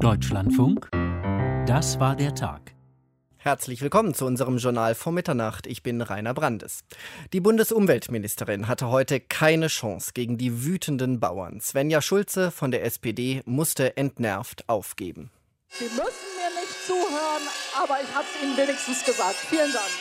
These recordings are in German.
Deutschlandfunk, das war der Tag. Herzlich willkommen zu unserem Journal vor Mitternacht. Ich bin Rainer Brandes. Die Bundesumweltministerin hatte heute keine Chance gegen die wütenden Bauern. Svenja Schulze von der SPD musste entnervt aufgeben. Sie müssen mir nicht zuhören, aber ich habe es Ihnen wenigstens gesagt. Vielen Dank.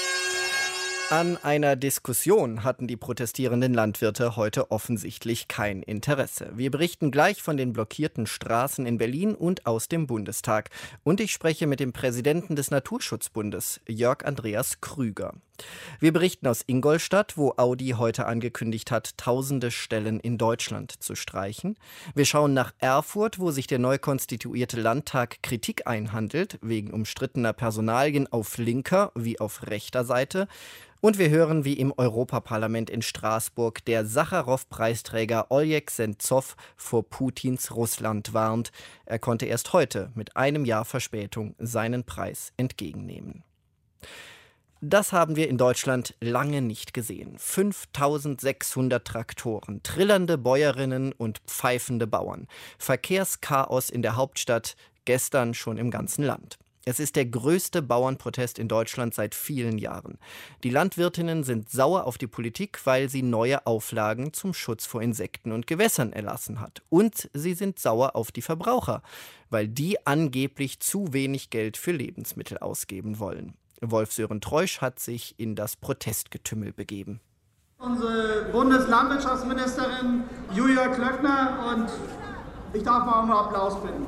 An einer Diskussion hatten die protestierenden Landwirte heute offensichtlich kein Interesse. Wir berichten gleich von den blockierten Straßen in Berlin und aus dem Bundestag. Und ich spreche mit dem Präsidenten des Naturschutzbundes, Jörg Andreas Krüger. Wir berichten aus Ingolstadt, wo Audi heute angekündigt hat, tausende Stellen in Deutschland zu streichen. Wir schauen nach Erfurt, wo sich der neu konstituierte Landtag Kritik einhandelt, wegen umstrittener Personalien auf linker wie auf rechter Seite. Und wir hören, wie im Europaparlament in Straßburg der Sacharow-Preisträger Oleg Sentzow vor Putins Russland warnt. Er konnte erst heute mit einem Jahr Verspätung seinen Preis entgegennehmen. Das haben wir in Deutschland lange nicht gesehen. 5600 Traktoren, trillernde Bäuerinnen und pfeifende Bauern. Verkehrschaos in der Hauptstadt, gestern schon im ganzen Land. Es ist der größte Bauernprotest in Deutschland seit vielen Jahren. Die Landwirtinnen sind sauer auf die Politik, weil sie neue Auflagen zum Schutz vor Insekten und Gewässern erlassen hat. Und sie sind sauer auf die Verbraucher, weil die angeblich zu wenig Geld für Lebensmittel ausgeben wollen. Wolf-Sören Treusch hat sich in das Protestgetümmel begeben. Unsere Bundeslandwirtschaftsministerin Julia Klöckner, und ich darf mal um Applaus bitten.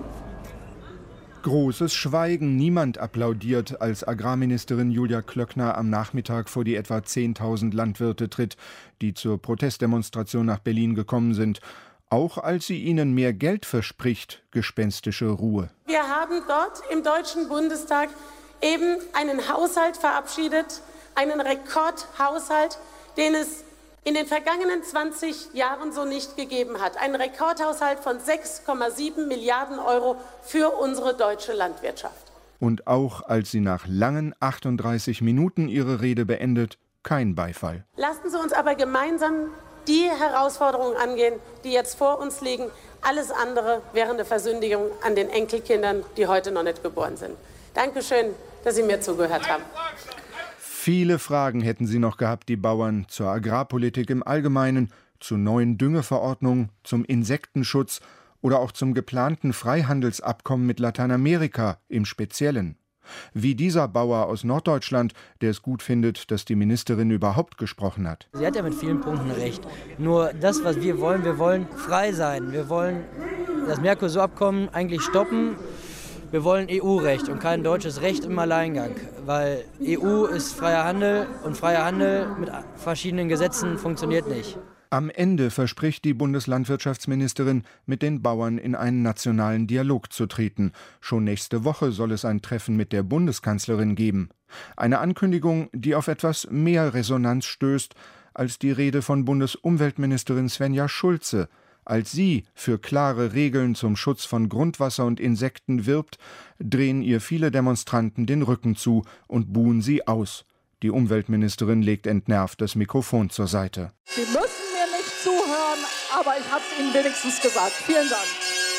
Großes Schweigen. Niemand applaudiert, als Agrarministerin Julia Klöckner am Nachmittag vor die etwa 10.000 Landwirte tritt, die zur Protestdemonstration nach Berlin gekommen sind. Auch als sie ihnen mehr Geld verspricht, gespenstische Ruhe. Wir haben dort im Deutschen Bundestag eben einen Haushalt verabschiedet, einen Rekordhaushalt, den es in den vergangenen 20 Jahren so nicht gegeben hat. Ein Rekordhaushalt von 6,7 Milliarden Euro für unsere deutsche Landwirtschaft. Und auch als sie nach langen 38 Minuten ihre Rede beendet, kein Beifall. Lassen Sie uns aber gemeinsam die Herausforderungen angehen, die jetzt vor uns liegen. Alles andere wäre eine Versündigung an den Enkelkindern, die heute noch nicht geboren sind. Dankeschön, dass Sie mir zugehört haben. Viele Fragen hätten sie noch gehabt, die Bauern, zur Agrarpolitik im Allgemeinen, zur neuen Düngeverordnung, zum Insektenschutz oder auch zum geplanten Freihandelsabkommen mit Lateinamerika im Speziellen. Wie dieser Bauer aus Norddeutschland, der es gut findet, dass die Ministerin überhaupt gesprochen hat. Sie hat ja mit vielen Punkten recht. Nur das, was wir wollen frei sein. Wir wollen das Mercosur-Abkommen eigentlich stoppen. Wir wollen EU-Recht und kein deutsches Recht im Alleingang, weil EU ist freier Handel und freier Handel mit verschiedenen Gesetzen funktioniert nicht. Am Ende verspricht die Bundeslandwirtschaftsministerin, mit den Bauern in einen nationalen Dialog zu treten. Schon nächste Woche soll es ein Treffen mit der Bundeskanzlerin geben. Eine Ankündigung, die auf etwas mehr Resonanz stößt als die Rede von Bundesumweltministerin Svenja Schulze. Als sie für klare Regeln zum Schutz von Grundwasser und Insekten wirbt, drehen ihr viele Demonstranten den Rücken zu und buhen sie aus. Die Umweltministerin legt entnervt das Mikrofon zur Seite. Sie müssen mir nicht zuhören, aber ich habe es Ihnen wenigstens gesagt. Vielen Dank.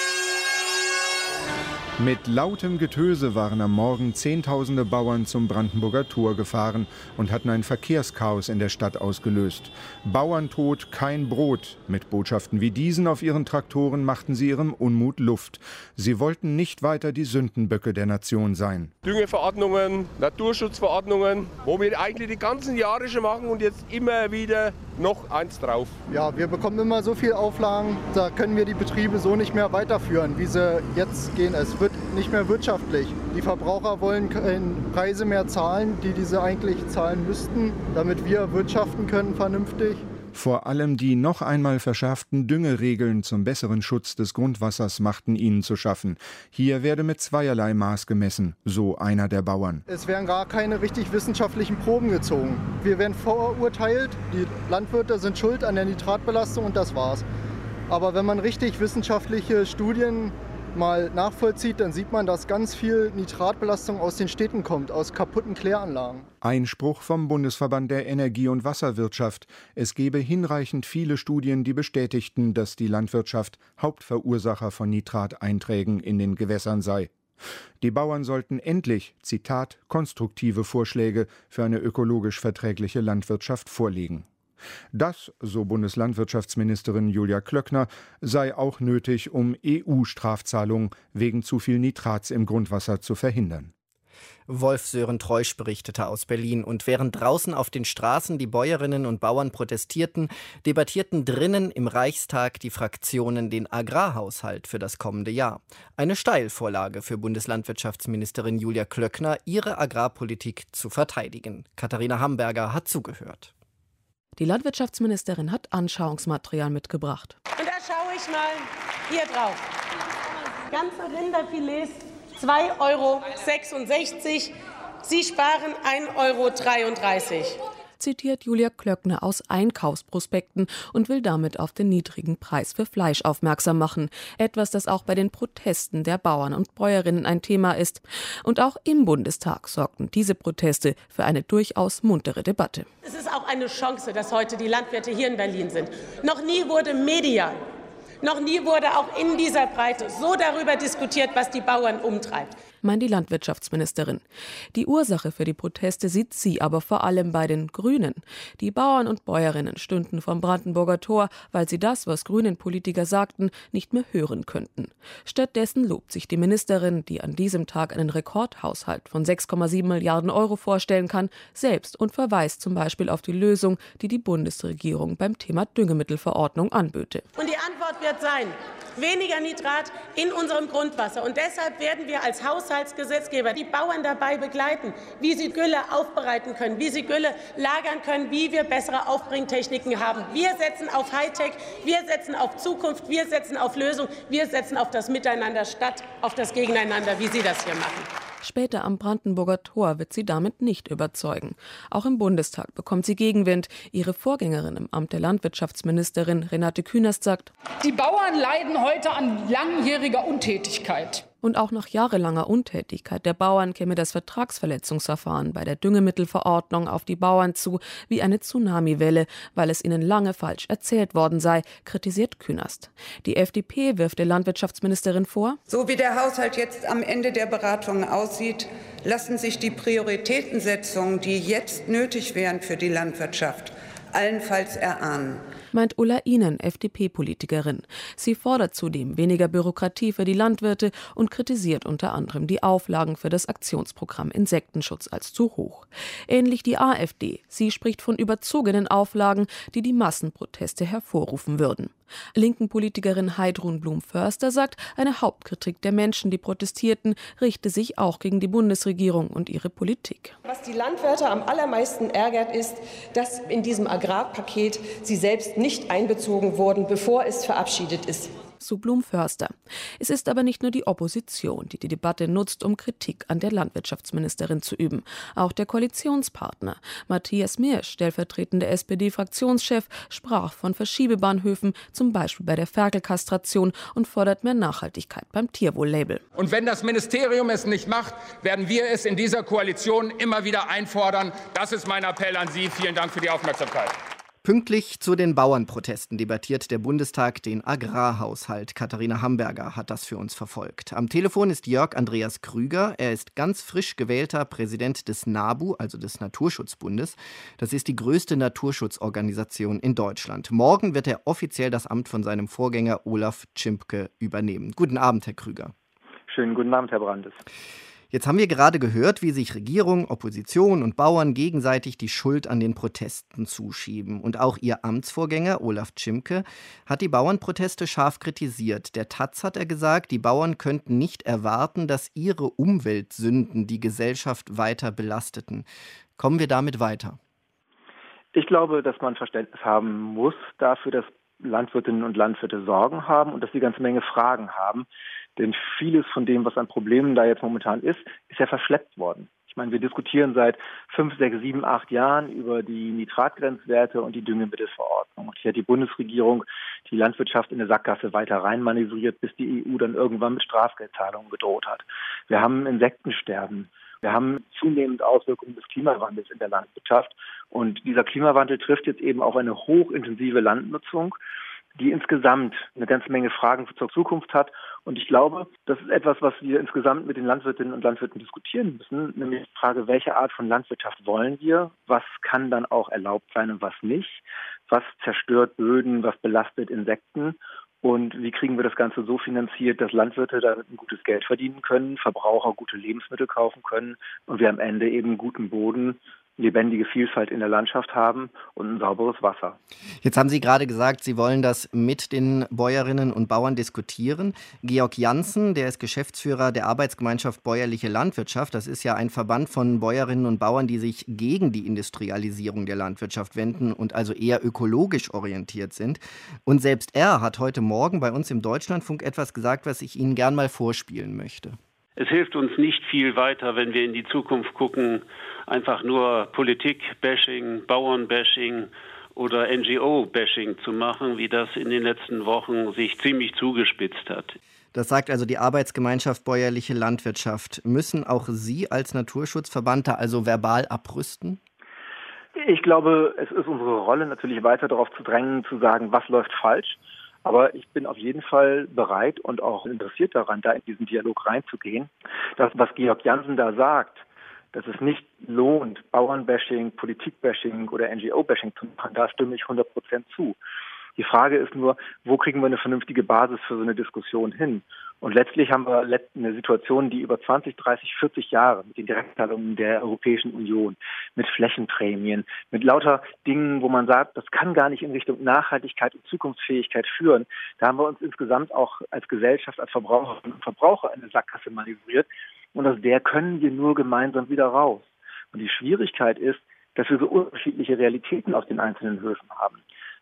Mit lautem Getöse waren am Morgen Zehntausende Bauern zum Brandenburger Tor gefahren und hatten ein Verkehrschaos in der Stadt ausgelöst. Bauerntod, kein Brot. Mit Botschaften wie diesen auf ihren Traktoren machten sie ihrem Unmut Luft. Sie wollten nicht weiter die Sündenböcke der Nation sein. Düngeverordnungen, Naturschutzverordnungen, wo wir eigentlich die ganzen Jahre schon machen und jetzt immer wieder noch eins drauf. Ja, wir bekommen immer so viele Auflagen, da können wir die Betriebe so nicht mehr weiterführen, wie sie jetzt gehen. Es wird nicht mehr wirtschaftlich. Die Verbraucher wollen keine Preise mehr zahlen, die sie eigentlich zahlen müssten, damit wir wirtschaften können vernünftig. Vor allem die noch einmal verschärften Düngeregeln zum besseren Schutz des Grundwassers machten ihnen zu schaffen. Hier werde mit zweierlei Maß gemessen, so einer der Bauern. Es werden gar keine richtig wissenschaftlichen Proben gezogen. Wir werden vorurteilt, die Landwirte sind schuld an der Nitratbelastung und das war's. Aber wenn man richtig wissenschaftliche Studien mal nachvollzieht, dann sieht man, dass ganz viel Nitratbelastung aus den Städten kommt, aus kaputten Kläranlagen. Einspruch vom Bundesverband der Energie- und Wasserwirtschaft. Es gebe hinreichend viele Studien, die bestätigten, dass die Landwirtschaft Hauptverursacher von Nitrateinträgen in den Gewässern sei. Die Bauern sollten endlich, Zitat, konstruktive Vorschläge für eine ökologisch verträgliche Landwirtschaft vorlegen. Das, so Bundeslandwirtschaftsministerin Julia Klöckner, sei auch nötig, um EU-Strafzahlungen wegen zu viel Nitrats im Grundwasser zu verhindern. Wolf-Sören Treusch berichtete aus Berlin. Und während draußen auf den Straßen die Bäuerinnen und Bauern protestierten, debattierten drinnen im Reichstag die Fraktionen den Agrarhaushalt für das kommende Jahr. Eine Steilvorlage für Bundeslandwirtschaftsministerin Julia Klöckner, ihre Agrarpolitik zu verteidigen. Katharina Hamberger hat zugehört. Die Landwirtschaftsministerin hat Anschauungsmaterial mitgebracht. Und da schaue ich mal hier drauf. Ganze Rinderfilets 2,66 €. Sie sparen 1,33 €. Zitiert Julia Klöckner aus Einkaufsprospekten und will damit auf den niedrigen Preis für Fleisch aufmerksam machen. Etwas, das auch bei den Protesten der Bauern und Bäuerinnen ein Thema ist. Und auch im Bundestag sorgten diese Proteste für eine durchaus muntere Debatte. Es ist auch eine Chance, dass heute die Landwirte hier in Berlin sind. Noch nie wurde medial, noch nie wurde auch in dieser Breite so darüber diskutiert, was die Bauern umtreibt. Meint die Landwirtschaftsministerin. Die Ursache für die Proteste sieht sie aber vor allem bei den Grünen. Die Bauern und Bäuerinnen stünden vom Brandenburger Tor, weil sie das, was Grünen-Politiker sagten, nicht mehr hören könnten. Stattdessen lobt sich die Ministerin, die an diesem Tag einen Rekordhaushalt von 6,7 Milliarden € vorstellen kann, selbst und verweist zum Beispiel auf die Lösung, die die Bundesregierung beim Thema Düngemittelverordnung anböte. Und die Antwort wird sein, weniger Nitrat in unserem Grundwasser. Und deshalb werden wir als Haushaltsgesetzgeber die Bauern dabei begleiten, wie sie Gülle aufbereiten können, wie sie Gülle lagern können, wie wir bessere Aufbringtechniken haben. Wir setzen auf Hightech, wir setzen auf Zukunft, wir setzen auf Lösung, wir setzen auf das Miteinander statt auf das Gegeneinander, wie Sie das hier machen. Später am Brandenburger Tor wird sie damit nicht überzeugen. Auch im Bundestag bekommt sie Gegenwind. Ihre Vorgängerin im Amt der Landwirtschaftsministerin Renate Künast sagt: Die Bauern leiden heute an langjähriger Untätigkeit. Und auch nach jahrelanger Untätigkeit der Bauern käme das Vertragsverletzungsverfahren bei der Düngemittelverordnung auf die Bauern zu wie eine Tsunamiwelle, weil es ihnen lange falsch erzählt worden sei, kritisiert Künast. Die FDP wirft der Landwirtschaftsministerin vor: So wie der Haushalt jetzt am Ende der Beratungen aussieht, lassen sich die Prioritätensetzungen, die jetzt nötig wären für die Landwirtschaft, allenfalls erahnen. Meint Ulla Ihnen, FDP-Politikerin. Sie fordert zudem weniger Bürokratie für die Landwirte und kritisiert unter anderem die Auflagen für das Aktionsprogramm Insektenschutz als zu hoch. Ähnlich die AfD. Sie spricht von überzogenen Auflagen, die die Massenproteste hervorrufen würden. Linken Politikerin Heidrun Blum-Förster sagt, eine Hauptkritik der Menschen, die protestierten, richte sich auch gegen die Bundesregierung und ihre Politik. Was die Landwirte am allermeisten ärgert, ist, dass in diesem Agrarpaket sie selbst nicht einbezogen wurden, bevor es verabschiedet ist. So Blum-Förster. Es ist aber nicht nur die Opposition, die die Debatte nutzt, um Kritik an der Landwirtschaftsministerin zu üben. Auch der Koalitionspartner. Matthias Mirsch, stellvertretender SPD-Fraktionschef, sprach von Verschiebebahnhöfen, zum Beispiel bei der Ferkelkastration, und fordert mehr Nachhaltigkeit beim Tierwohl-Label. Und wenn das Ministerium es nicht macht, werden wir es in dieser Koalition immer wieder einfordern. Das ist mein Appell an Sie. Vielen Dank für die Aufmerksamkeit. Pünktlich zu den Bauernprotesten debattiert der Bundestag den Agrarhaushalt. Katharina Hamberger hat das für uns verfolgt. Am Telefon ist Jörg Andreas Krüger. Er ist ganz frisch gewählter Präsident des NABU, also des Naturschutzbundes. Das ist die größte Naturschutzorganisation in Deutschland. Morgen wird er offiziell das Amt von seinem Vorgänger Olaf Tschimke übernehmen. Guten Abend, Herr Krüger. Schönen guten Abend, Herr Brandes. Jetzt haben wir gerade gehört, wie sich Regierung, Opposition und Bauern gegenseitig die Schuld an den Protesten zuschieben. Und auch ihr Amtsvorgänger Olaf Tschimke hat die Bauernproteste scharf kritisiert. Der Taz hat er gesagt, die Bauern könnten nicht erwarten, dass ihre Umweltsünden die Gesellschaft weiter belasteten. Kommen wir damit weiter? Ich glaube, dass man Verständnis haben muss dafür, dass Landwirtinnen und Landwirte Sorgen haben und dass sie eine ganze Menge Fragen haben. Denn vieles von dem, was an Problemen da jetzt momentan ist ja verschleppt worden. Ich meine, wir diskutieren seit 5, 6, 7, 8 Jahren über die Nitratgrenzwerte und die Düngemittelverordnung. Und hier hat die Bundesregierung die Landwirtschaft in eine Sackgasse weiter reinmanövriert, bis die EU dann irgendwann mit Strafgeldzahlungen gedroht hat. Wir haben Insektensterben. Wir haben zunehmend Auswirkungen des Klimawandels in der Landwirtschaft. Und dieser Klimawandel trifft jetzt eben auf eine hochintensive Landnutzung, die insgesamt eine ganze Menge Fragen zur Zukunft hat. Und ich glaube, das ist etwas, was wir insgesamt mit den Landwirtinnen und Landwirten diskutieren müssen, nämlich die Frage, welche Art von Landwirtschaft wollen wir, was kann dann auch erlaubt sein und was nicht, was zerstört Böden, was belastet Insekten und wie kriegen wir das Ganze so finanziert, dass Landwirte damit ein gutes Geld verdienen können, Verbraucher gute Lebensmittel kaufen können und wir am Ende eben guten Boden, lebendige Vielfalt in der Landschaft haben und ein sauberes Wasser. Jetzt haben Sie gerade gesagt, Sie wollen das mit den Bäuerinnen und Bauern diskutieren. Georg Janssen, der ist Geschäftsführer der Arbeitsgemeinschaft Bäuerliche Landwirtschaft. Das ist ja ein Verband von Bäuerinnen und Bauern, die sich gegen die Industrialisierung der Landwirtschaft wenden und also eher ökologisch orientiert sind. Und selbst er hat heute Morgen bei uns im Deutschlandfunk etwas gesagt, was ich Ihnen gern mal vorspielen möchte. Es hilft uns nicht viel weiter, wenn wir in die Zukunft gucken, einfach nur Politik-Bashing, Bauern-Bashing oder NGO-Bashing zu machen, wie das in den letzten Wochen sich ziemlich zugespitzt hat. Das sagt also die Arbeitsgemeinschaft Bäuerliche Landwirtschaft. Müssen auch Sie als Naturschutzverband da also verbal abrüsten? Ich glaube, es ist unsere Rolle natürlich weiter darauf zu drängen, zu sagen, was läuft falsch. Aber ich bin auf jeden Fall bereit und auch interessiert daran, da in diesen Dialog reinzugehen. Das, was Georg Janssen da sagt, dass es nicht lohnt, Bauernbashing, Politikbashing oder NGO-Bashing zu machen, da stimme ich 100% zu. Die Frage ist nur, wo kriegen wir eine vernünftige Basis für so eine Diskussion hin? Und letztlich haben wir eine Situation, die über 20, 30, 40 Jahre mit den Direktzahlungen der Europäischen Union, mit Flächenprämien, mit lauter Dingen, wo man sagt, das kann gar nicht in Richtung Nachhaltigkeit und Zukunftsfähigkeit führen. Da haben wir uns insgesamt auch als Gesellschaft, als Verbraucherinnen und Verbraucher in eine Sackgasse manövriert. Und aus der können wir nur gemeinsam wieder raus. Und die Schwierigkeit ist, dass wir so unterschiedliche Realitäten auf den einzelnen Höfen haben.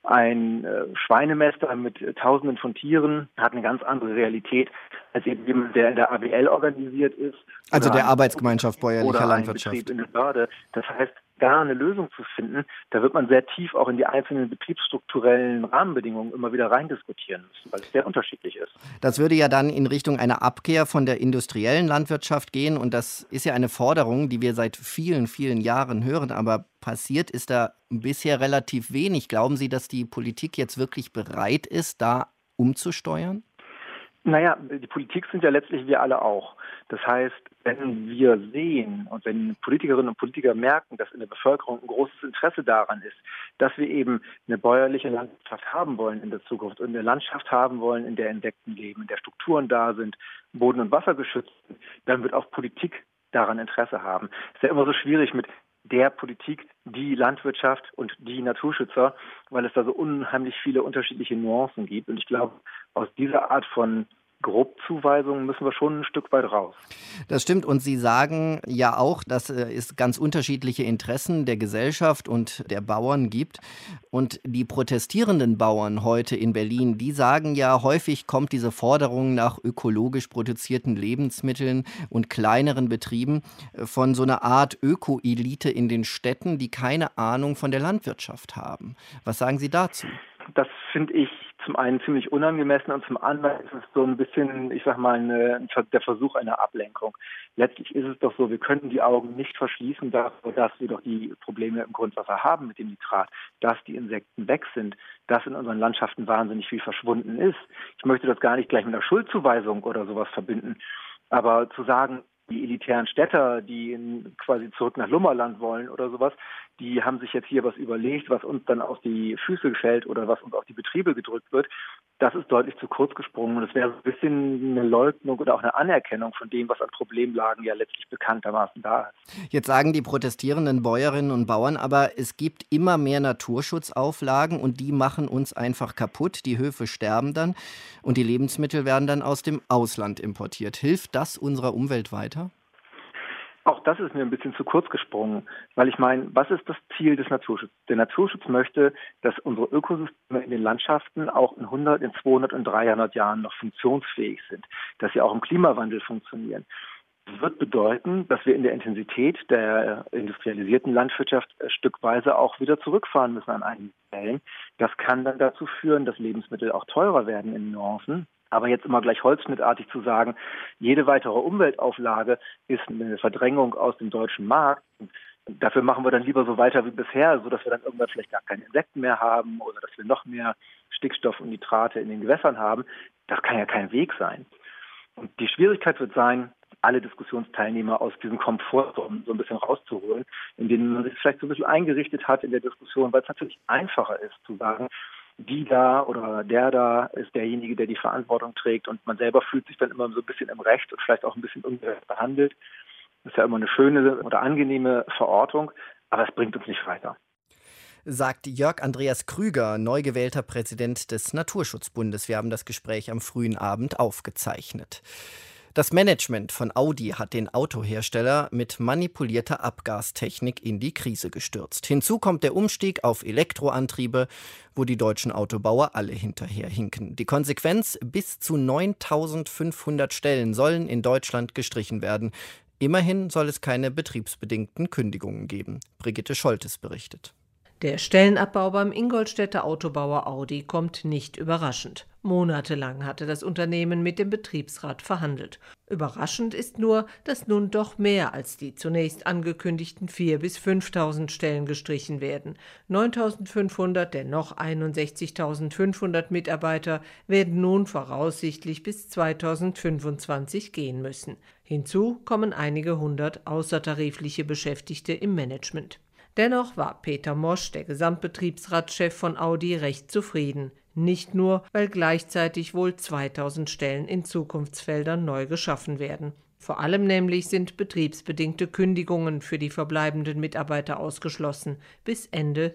Ein Schweinemester mit Tausenden von Tieren hat eine ganz andere Realität als eben jemand, der in der ABL organisiert ist. Also der Arbeitsgemeinschaft Bäuerlicher Landwirtschaft. Oder ein Betrieb in der Börde. Das heißt, da eine Lösung zu finden, da wird man sehr tief auch in die einzelnen betriebsstrukturellen Rahmenbedingungen immer wieder reindiskutieren müssen, weil es sehr unterschiedlich ist. Das würde ja dann in Richtung einer Abkehr von der industriellen Landwirtschaft gehen und das ist ja eine Forderung, die wir seit vielen, vielen Jahren hören, aber passiert ist da bisher relativ wenig. Glauben Sie, dass die Politik jetzt wirklich bereit ist, da umzusteuern? Naja, die Politik sind ja letztlich wir alle auch. Das heißt, wenn wir sehen und wenn Politikerinnen und Politiker merken, dass in der Bevölkerung ein großes Interesse daran ist, dass wir eben eine bäuerliche Landwirtschaft haben wollen in der Zukunft und eine Landschaft haben wollen, in der Insekten leben, in der Strukturen da sind, Boden und Wasser geschützt sind, dann wird auch Politik daran Interesse haben. Es ist ja immer so schwierig mit der Politik, die Landwirtschaft und die Naturschützer, weil es da so unheimlich viele unterschiedliche Nuancen gibt. Und ich glaube, aus dieser Art von Grobzuweisungen müssen wir schon ein Stück weit raus. Das stimmt und Sie sagen ja auch, dass es ganz unterschiedliche Interessen der Gesellschaft und der Bauern gibt. Und die protestierenden Bauern heute in Berlin, die sagen ja, häufig kommt diese Forderung nach ökologisch produzierten Lebensmitteln und kleineren Betrieben von so einer Art Öko-Elite in den Städten, die keine Ahnung von der Landwirtschaft haben. Was sagen Sie dazu? Das finde ich zum einen ziemlich unangemessen und zum anderen ist es so ein bisschen, ich sag mal, der Versuch einer Ablenkung. Letztlich ist es doch so, wir können die Augen nicht verschließen dafür, dass wir doch die Probleme im Grundwasser haben mit dem Nitrat, dass die Insekten weg sind, dass in unseren Landschaften wahnsinnig viel verschwunden ist. Ich möchte das gar nicht gleich mit einer Schuldzuweisung oder sowas verbinden, aber zu sagen, die elitären Städter, die quasi zurück nach Lummerland wollen oder sowas, die haben sich jetzt hier was überlegt, was uns dann auf die Füße fällt oder was uns auf die Betriebe gedrückt wird. Das ist deutlich zu kurz gesprungen und es wäre ein bisschen eine Leugnung oder auch eine Anerkennung von dem, was an Problemlagen ja letztlich bekanntermaßen da ist. Jetzt sagen die protestierenden Bäuerinnen und Bauern, aber es gibt immer mehr Naturschutzauflagen und die machen uns einfach kaputt. Die Höfe sterben dann und die Lebensmittel werden dann aus dem Ausland importiert. Hilft das unserer Umwelt weiter? Auch das ist mir ein bisschen zu kurz gesprungen, weil ich meine, was ist das Ziel des Naturschutzes? Der Naturschutz möchte, dass unsere Ökosysteme in den Landschaften auch in 100, in 200 und 300 Jahren noch funktionsfähig sind, dass sie auch im Klimawandel funktionieren. wird bedeuten, dass wir in der Intensität der industrialisierten Landwirtschaft stückweise auch wieder zurückfahren müssen an einigen Stellen. Das kann dann dazu führen, dass Lebensmittel auch teurer werden in Nuancen. Aber jetzt immer gleich holzschnittartig zu sagen, jede weitere Umweltauflage ist eine Verdrängung aus dem deutschen Markt. Dafür machen wir dann lieber so weiter wie bisher, sodass wir dann irgendwann vielleicht gar keine Insekten mehr haben oder dass wir noch mehr Stickstoff und Nitrate in den Gewässern haben. Das kann ja kein Weg sein. Und die Schwierigkeit wird sein, alle Diskussionsteilnehmer aus diesem Komfort so ein bisschen rauszuholen, in denen man sich vielleicht so ein bisschen eingerichtet hat in der Diskussion, weil es natürlich einfacher ist zu sagen, die da oder der da ist derjenige, der die Verantwortung trägt und man selber fühlt sich dann immer so ein bisschen im Recht und vielleicht auch ein bisschen ungerecht behandelt. Das ist ja immer eine schöne oder angenehme Verortung, aber es bringt uns nicht weiter. Sagt Jörg Andreas Krüger, neu gewählter Präsident des Naturschutzbundes. Wir haben das Gespräch am frühen Abend aufgezeichnet. Das Management von Audi hat den Autohersteller mit manipulierter Abgastechnik in die Krise gestürzt. Hinzu kommt der Umstieg auf Elektroantriebe, wo die deutschen Autobauer alle hinterherhinken. Die Konsequenz: bis zu 9.500 Stellen sollen in Deutschland gestrichen werden. Immerhin soll es keine betriebsbedingten Kündigungen geben. Brigitte Scholtes berichtet. Der Stellenabbau beim Ingolstädter Autobauer Audi kommt nicht überraschend. Monatelang hatte das Unternehmen mit dem Betriebsrat verhandelt. Überraschend ist nur, dass nun doch mehr als die zunächst angekündigten 4.000 bis 5.000 Stellen gestrichen werden. 9.500 der noch 61.500 Mitarbeiter werden nun voraussichtlich bis 2025 gehen müssen. Hinzu kommen einige hundert außertarifliche Beschäftigte im Management. Dennoch war Peter Mosch, der Gesamtbetriebsratschef von Audi, recht zufrieden. Nicht nur, weil gleichzeitig wohl 2.000 Stellen in Zukunftsfeldern neu geschaffen werden. Vor allem nämlich sind betriebsbedingte Kündigungen für die verbleibenden Mitarbeiter ausgeschlossen bis Ende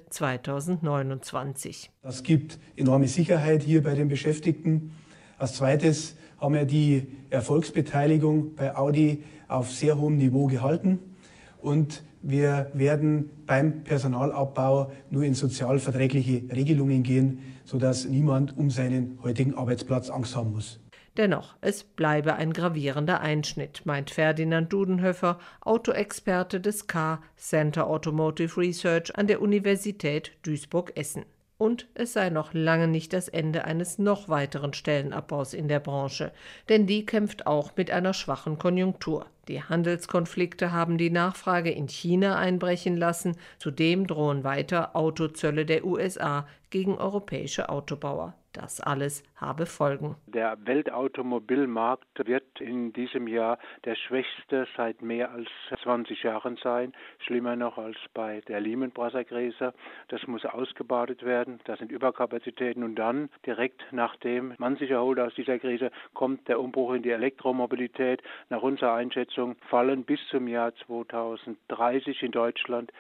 2029. Das gibt enorme Sicherheit hier bei den Beschäftigten. Als zweites haben wir die Erfolgsbeteiligung bei Audi auf sehr hohem Niveau gehalten und wir werden beim Personalabbau nur in sozialverträgliche Regelungen gehen, sodass niemand um seinen heutigen Arbeitsplatz Angst haben muss. Dennoch, es bleibe ein gravierender Einschnitt, meint Ferdinand Dudenhöfer, Autoexperte des Center Automotive Research an der Universität Duisburg-Essen. Und es sei noch lange nicht das Ende eines noch weiteren Stellenabbaus in der Branche, denn die kämpft auch mit einer schwachen Konjunktur. Die Handelskonflikte haben die Nachfrage in China einbrechen lassen, zudem drohen weiter Autozölle der USA gegen europäische Autobauer. Das alles habe Folgen. Der Weltautomobilmarkt wird in diesem Jahr der schwächste seit mehr als 20 Jahren sein. Schlimmer noch als bei der Lehman Brothers Krise. Das muss ausgebadet werden. Das sind Überkapazitäten. Und dann, direkt nachdem man sich erholt aus dieser Krise, kommt der Umbruch in die Elektromobilität. Nach unserer Einschätzung fallen bis zum Jahr 2030 in Deutschland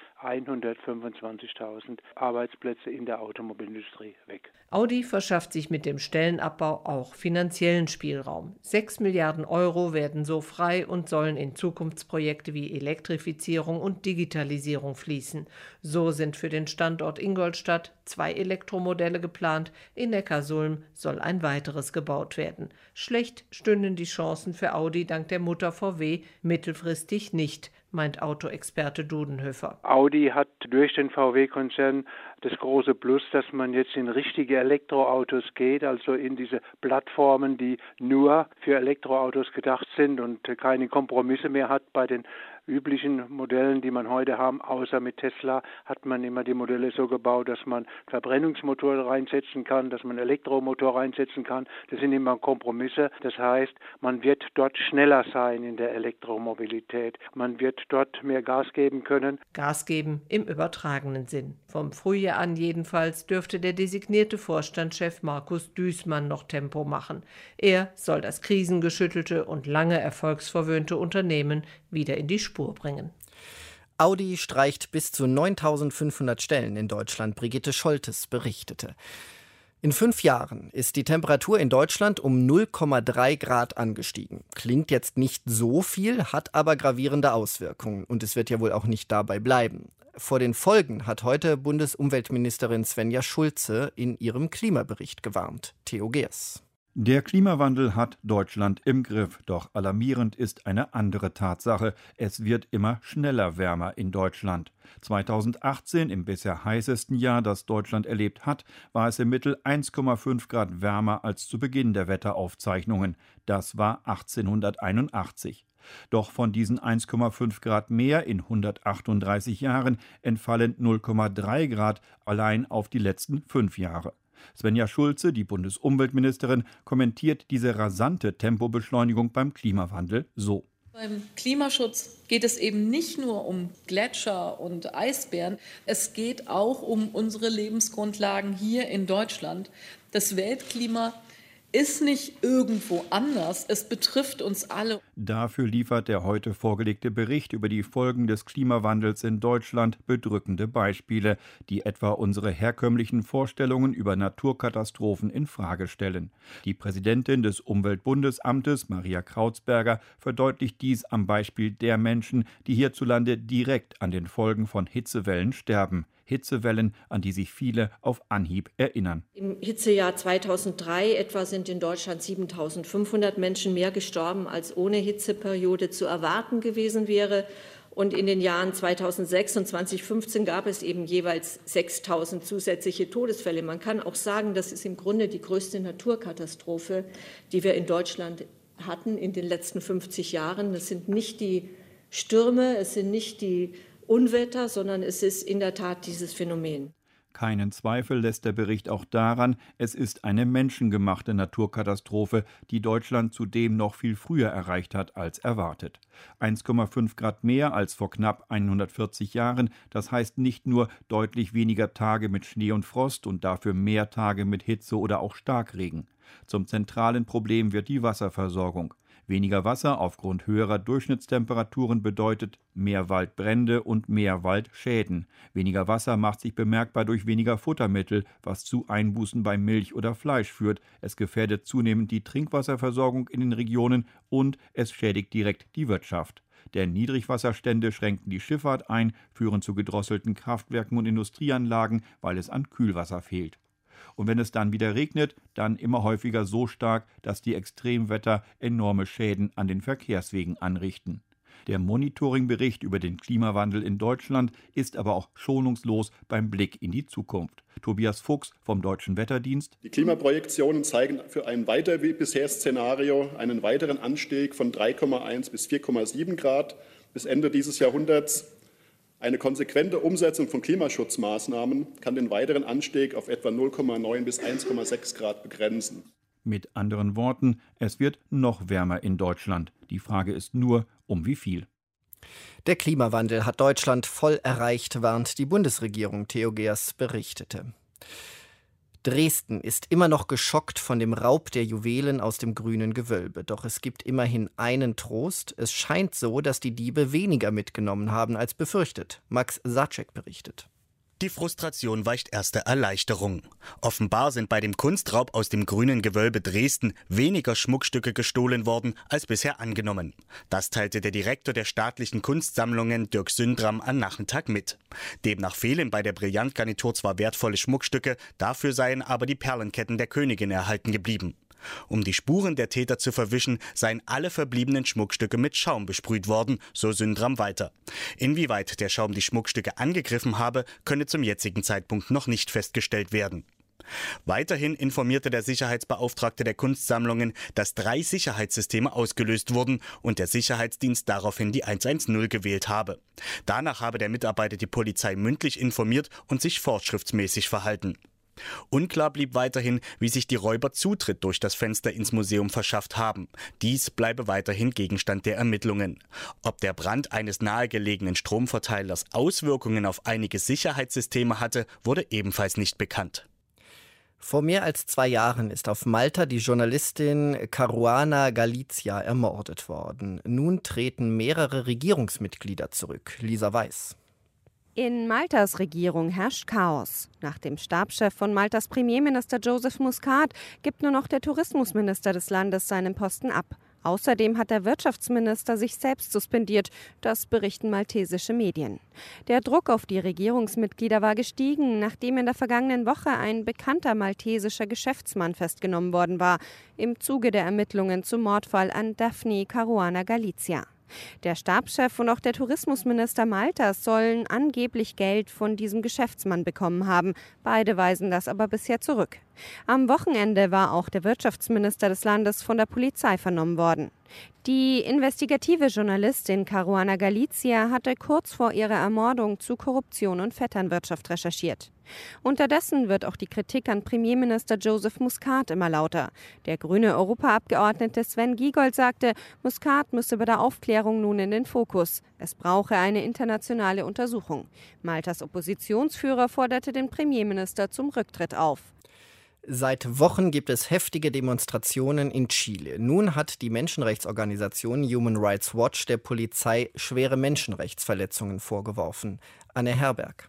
125.000 Arbeitsplätze in der Automobilindustrie weg. Audi verschafft sich mit dem Stellenabbau auch finanziellen Spielraum. 6 Milliarden Euro werden so frei und sollen in Zukunftsprojekte wie Elektrifizierung und Digitalisierung fließen. So sind für den Standort Ingolstadt 2 Elektromodelle geplant. In Neckarsulm soll ein weiteres gebaut werden. Schlecht stünden die Chancen für Audi dank der Mutter VW mittelfristig nicht, meint Autoexperte Dudenhöfer. Audi hat durch den VW-Konzern das große Plus, dass man jetzt in richtige Elektroautos geht, also in diese Plattformen, die nur für Elektroautos gedacht sind und keine Kompromisse mehr hat bei den üblichen Modellen, die man heute haben, außer mit Tesla, hat man immer die Modelle so gebaut, dass man Verbrennungsmotor reinsetzen kann, dass man Elektromotor reinsetzen kann. Das sind immer Kompromisse. Das heißt, man wird dort schneller sein in der Elektromobilität. Man wird dort mehr Gas geben können. Gas geben im übertragenen Sinn. Vom Frühjahr an jedenfalls dürfte der designierte Vorstandschef Markus Duesmann noch Tempo machen. Er soll das krisengeschüttelte und lange erfolgsverwöhnte Unternehmen wieder in die Spur bringen. Audi streicht bis zu 9.500 Stellen in Deutschland, Brigitte Scholtes berichtete. In 5 Jahren ist die Temperatur in Deutschland um 0,3 Grad angestiegen. Klingt jetzt nicht so viel, hat aber gravierende Auswirkungen. Und es wird ja wohl auch nicht dabei bleiben. Vor den Folgen hat heute Bundesumweltministerin Svenja Schulze in ihrem Klimabericht gewarnt. Theo Geers. Der Klimawandel hat Deutschland im Griff, doch alarmierend ist eine andere Tatsache. Es wird immer schneller wärmer in Deutschland. 2018, im bisher heißesten Jahr, das Deutschland erlebt hat, war es im Mittel 1,5 Grad wärmer als zu Beginn der Wetteraufzeichnungen. Das war 1881. Doch von diesen 1,5 Grad mehr in 138 Jahren entfallen 0,3 Grad allein auf die letzten 5 Jahre. Svenja Schulze, die Bundesumweltministerin, kommentiert diese rasante Tempobeschleunigung beim Klimawandel so. Beim Klimaschutz geht es eben nicht nur um Gletscher und Eisbären, es geht auch um unsere Lebensgrundlagen hier in Deutschland. Das Weltklima ist nicht irgendwo anders, es betrifft uns alle. Dafür liefert der heute vorgelegte Bericht über die Folgen des Klimawandels in Deutschland bedrückende Beispiele, die etwa unsere herkömmlichen Vorstellungen über Naturkatastrophen in Frage stellen. Die Präsidentin des Umweltbundesamtes, Maria Krautsberger, verdeutlicht dies am Beispiel der Menschen, die hierzulande direkt an den Folgen von Hitzewellen sterben. Hitzewellen, an die sich viele auf Anhieb erinnern. Im Hitzejahr 2003 etwa sind in Deutschland 7.500 Menschen mehr gestorben, als ohne Hitzeperiode zu erwarten gewesen wäre. Und in den Jahren 2006 und 2015 gab es eben jeweils 6.000 zusätzliche Todesfälle. Man kann auch sagen, das ist im Grunde die größte Naturkatastrophe, die wir in Deutschland hatten in den letzten 50 Jahren. Das sind nicht die Stürme, es sind nicht die Unwetter, sondern es ist in der Tat dieses Phänomen. Keinen Zweifel lässt der Bericht auch daran, es ist eine menschengemachte Naturkatastrophe, die Deutschland zudem noch viel früher erreicht hat als erwartet. 1,5 Grad mehr als vor knapp 140 Jahren, das heißt nicht nur deutlich weniger Tage mit Schnee und Frost und dafür mehr Tage mit Hitze oder auch Starkregen. Zum zentralen Problem wird die Wasserversorgung. Weniger Wasser aufgrund höherer Durchschnittstemperaturen bedeutet mehr Waldbrände und mehr Waldschäden. Weniger Wasser macht sich bemerkbar durch weniger Futtermittel, was zu Einbußen bei Milch oder Fleisch führt. Es gefährdet zunehmend die Trinkwasserversorgung in den Regionen und es schädigt direkt die Wirtschaft. Denn Niedrigwasserstände schränken die Schifffahrt ein, führen zu gedrosselten Kraftwerken und Industrieanlagen, weil es an Kühlwasser fehlt. Und wenn es dann wieder regnet, dann immer häufiger so stark, dass die Extremwetter enorme Schäden an den Verkehrswegen anrichten. Der Monitoringbericht über den Klimawandel in Deutschland ist aber auch schonungslos beim Blick in die Zukunft. Tobias Fuchs vom Deutschen Wetterdienst. Die Klimaprojektionen zeigen für ein weiter wie bisher Szenario einen weiteren Anstieg von 3,1 bis 4,7 Grad bis Ende dieses Jahrhunderts. Eine konsequente Umsetzung von Klimaschutzmaßnahmen kann den weiteren Anstieg auf etwa 0,9 bis 1,6 Grad begrenzen. Mit anderen Worten, es wird noch wärmer in Deutschland. Die Frage ist nur, um wie viel. Der Klimawandel hat Deutschland voll erreicht, warnt die Bundesregierung, Theo Geers berichtete. Dresden ist immer noch geschockt von dem Raub der Juwelen aus dem grünen Gewölbe. Doch es gibt immerhin einen Trost. Es scheint so, dass die Diebe weniger mitgenommen haben als befürchtet. Max Sacek berichtet. Die Frustration weicht erste Erleichterung. Offenbar sind bei dem Kunstraub aus dem grünen Gewölbe Dresden weniger Schmuckstücke gestohlen worden als bisher angenommen. Das teilte der Direktor der staatlichen Kunstsammlungen Dirk Sündram am Nachmittag mit. Demnach fehlen bei der Brillantgarnitur zwar wertvolle Schmuckstücke, dafür seien aber die Perlenketten der Königin erhalten geblieben. Um die Spuren der Täter zu verwischen, seien alle verbliebenen Schmuckstücke mit Schaum besprüht worden, so Sündram weiter. Inwieweit der Schaum die Schmuckstücke angegriffen habe, könne zum jetzigen Zeitpunkt noch nicht festgestellt werden. Weiterhin informierte der Sicherheitsbeauftragte der Kunstsammlungen, dass 3 Sicherheitssysteme ausgelöst wurden und der Sicherheitsdienst daraufhin die 110 gewählt habe. Danach habe der Mitarbeiter die Polizei mündlich informiert und sich vorschriftsmäßig verhalten. Unklar blieb weiterhin, wie sich die Räuber Zutritt durch das Fenster ins Museum verschafft haben. Dies bleibe weiterhin Gegenstand der Ermittlungen. Ob der Brand eines nahegelegenen Stromverteilers Auswirkungen auf einige Sicherheitssysteme hatte, wurde ebenfalls nicht bekannt. Vor mehr als 2 Jahren ist auf Malta die Journalistin Caruana Galizia ermordet worden. Nun treten mehrere Regierungsmitglieder zurück. Lisa Weiß. In Maltas Regierung herrscht Chaos. Nach dem Stabschef von Maltas Premierminister Joseph Muscat gibt nur noch der Tourismusminister des Landes seinen Posten ab. Außerdem hat der Wirtschaftsminister sich selbst suspendiert, das berichten maltesische Medien. Der Druck auf die Regierungsmitglieder war gestiegen, nachdem in der vergangenen Woche ein bekannter maltesischer Geschäftsmann festgenommen worden war, im Zuge der Ermittlungen zum Mordfall an Daphne Caruana Galizia. Der Stabschef und auch der Tourismusminister Maltas sollen angeblich Geld von diesem Geschäftsmann bekommen haben. Beide weisen das aber bisher zurück. Am Wochenende war auch der Wirtschaftsminister des Landes von der Polizei vernommen worden. Die investigative Journalistin Caruana Galizia hatte kurz vor ihrer Ermordung zu Korruption und Vetternwirtschaft recherchiert. Unterdessen wird auch die Kritik an Premierminister Joseph Muscat immer lauter. Der grüne Europaabgeordnete Sven Giegold sagte, Muscat müsse bei der Aufklärung nun in den Fokus. Es brauche eine internationale Untersuchung. Maltas Oppositionsführer forderte den Premierminister zum Rücktritt auf. Seit Wochen gibt es heftige Demonstrationen in Chile. Nun hat die Menschenrechtsorganisation Human Rights Watch der Polizei schwere Menschenrechtsverletzungen vorgeworfen. Anne Herberg.